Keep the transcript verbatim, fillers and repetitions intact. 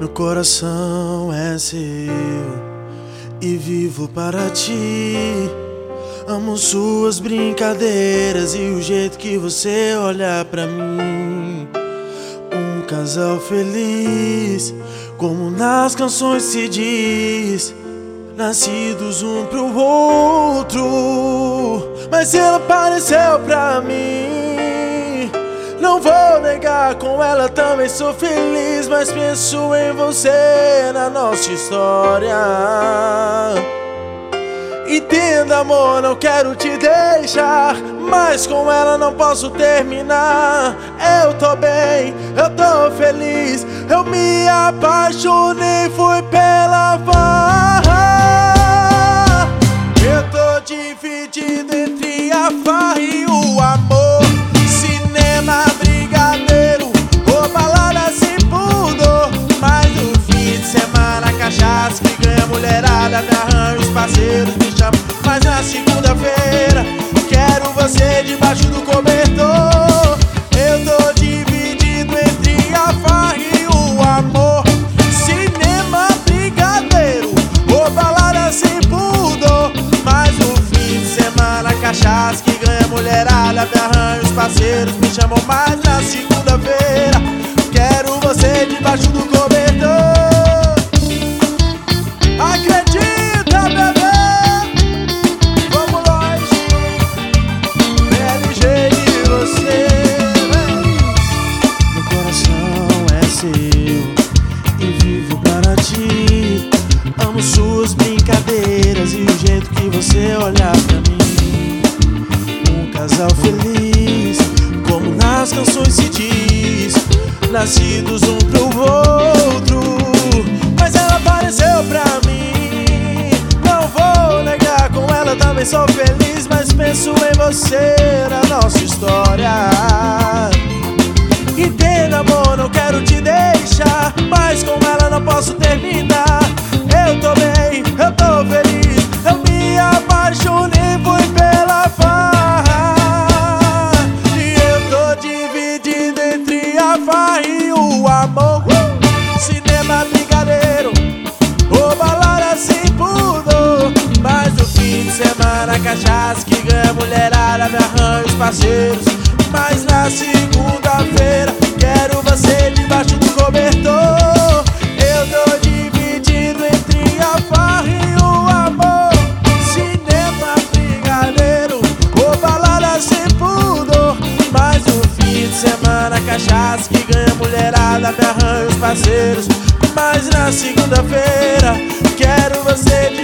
Meu coração é seu e vivo para ti. Amo suas brincadeiras e o jeito que você olha pra mim. Um casal feliz, como nas canções se diz, nascidos um pro outro. Mas ela apareceu pra mim. Não vou negar, com ela também sou feliz, mas penso em você na nossa história. Entenda, amor, não quero te deixar, mas com ela não posso terminar. Eu tô bem, eu tô feliz, eu me apaixonei, foi pela farra. Eu tô dividido entre a farra e o amor. Cinema, brigadeiro, ou balada sem pudor. Mas no fim de semana, cachaça que ganha mulherada, me arranha os parceiros, me chamam. Mas na segunda-feira, quero você debaixo do cobertor. Eu tô dividido entre a farra e o amor. Cinema, brigadeiro, ou balada sem pudor. Mas no fim de semana, cachaça que ganha mulherada, me arranha os parceiros, me chamam. Mas na segunda-feira, quero você debaixo do cobertor. Acredita, bebê, vamos nós, P L G e você. Meu coração é seu e vivo para ti. Amo suas brincadeiras e o jeito que você olha pra mim. Um casal feliz, como nas canções se diz, nascidos um pro outro. Mas ela apareceu pra mim. Não vou negar, com ela também sou feliz, mas penso em você na nossa história. Entenda, amor, não quero te deixar, mas com ela não posso terminar. Eu tô bem, eu tô feliz, eu me apaixonei, foi pela farra. E eu tô dividido entre a farra e o amor. uh! Cinema, brigadeiro, ou balada sem pudor. Mas no fim de semana, cachaça que ganha mulherada, me arranha os parceiros. Mas na segunda-feira, quero você debaixo do cobertor. Eu tô dividido entre a farra e o amor. Cinema, brigadeiro, ou balada sem pudor. Mas no fim de semana, cachaça que ganha mulherada, me arranha os parceiros. Mas na segunda-feira, quero você